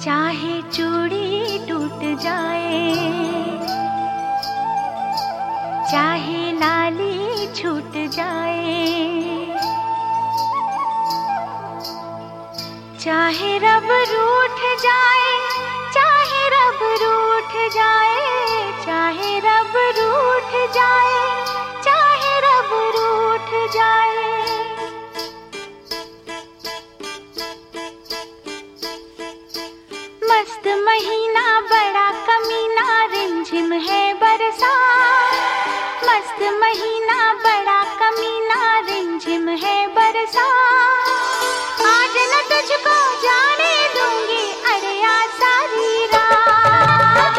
चाहे चूड़ी टूट जाए, चाहे लाली छूट जाए, चाहे रब रूठ जाए, चाहे रब रूठ जाए, चाहे रब रूठ जाए, चाहे रब रूठ जाए। मस्त महीना बड़ा कमीना, रिमझिम है बरसात। मस्त महीना बड़ा कमीना, रिमझिम है बरसात। आज न तुझको जाने दूंगी अरे आ सारी रात।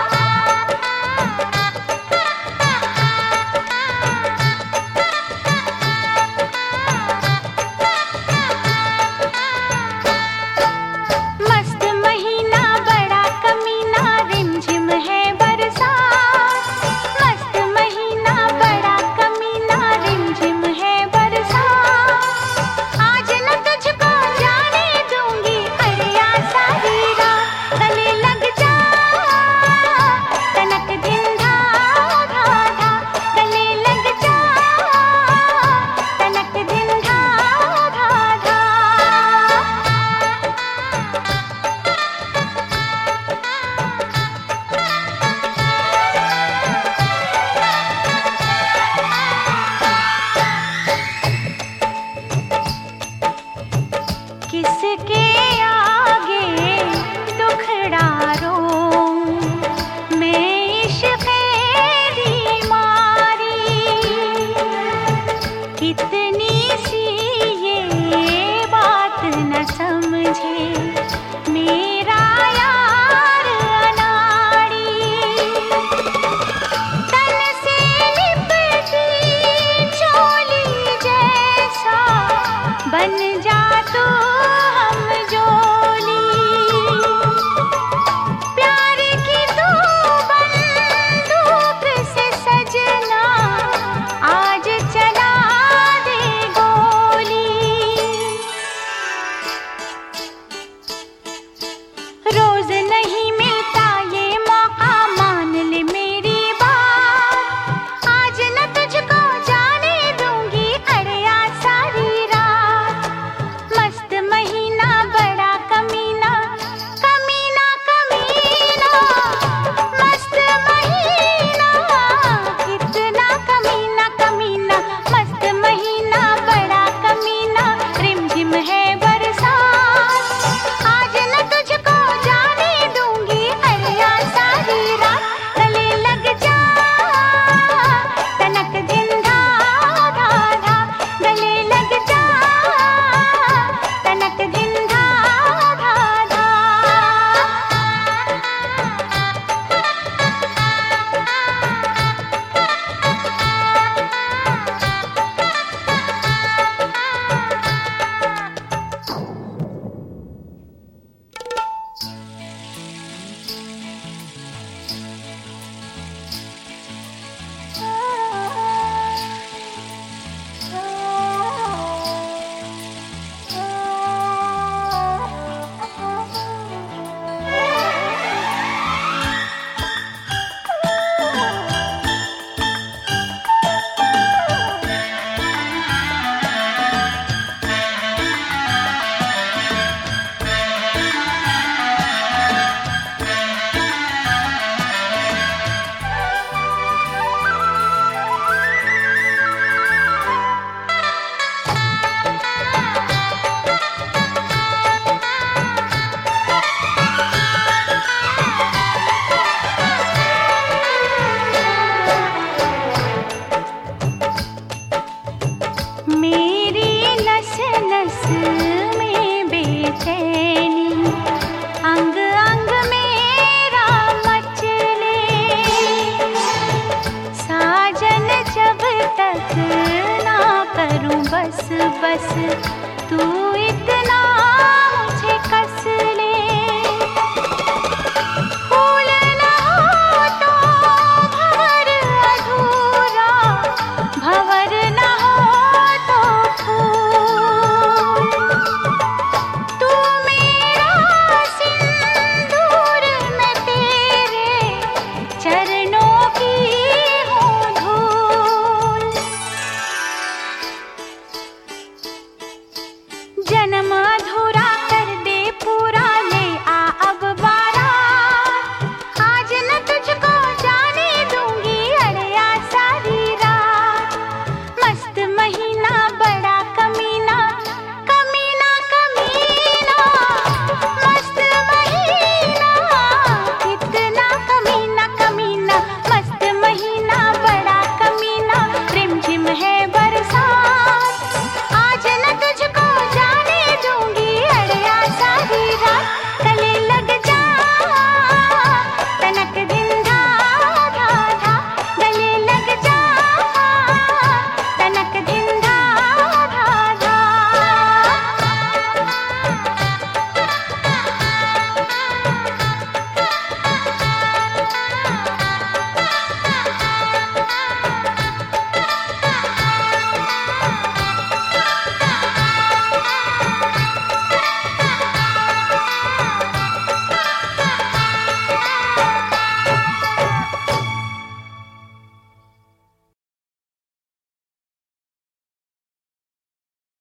मस्त महीना बड़ा कमीना, रिमझिम है बरसात। मस्त महीना बड़ा कमीना, रिमझिम है बरसात। आज न तुझको जाने दूंगी अरे आ सारी रात। गले लग जा तनक दिन धा धा धा, गले लग जा तनक दिन धा धा धा। किसके आगे दुखड़ा रोऊं मैं इश्क़े बीमारी। कितनी सी ये बात न समझे